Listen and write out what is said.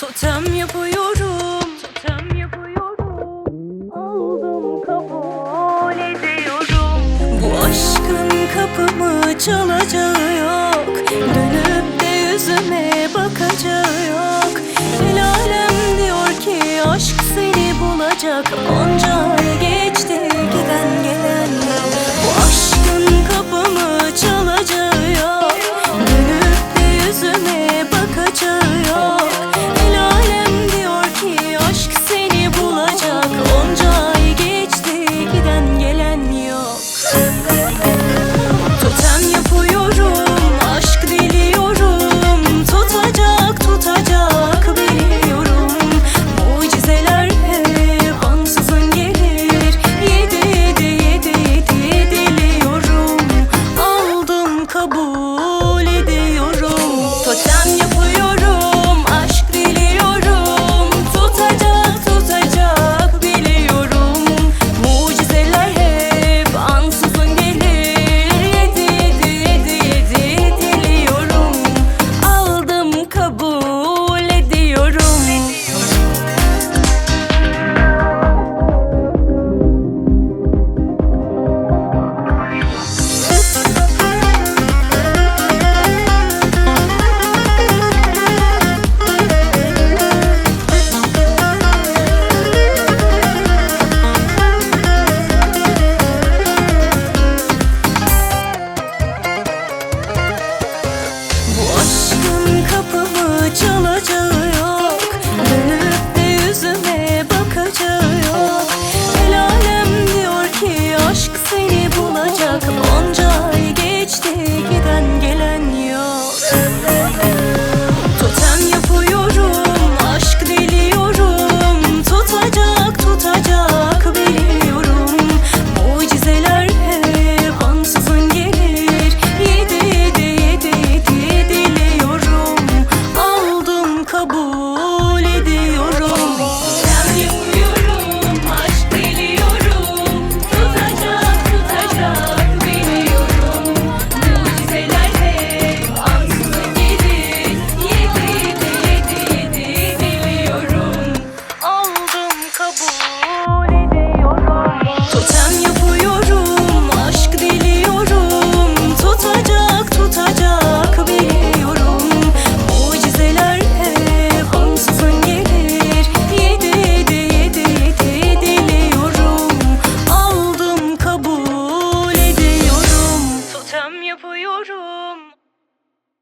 Totem yapıyorum, totem yapıyorum. Aldım, kabul ediyorum. Bu aşkın kapımı çalacağı yok, dönüp de yüzüme bakacağı yok. El alem diyor ki aşk seni bulacak. Onca ay geçti giden gelen yok. Bu aşkın kapımı çalacağı yok, dönüp de yüzüme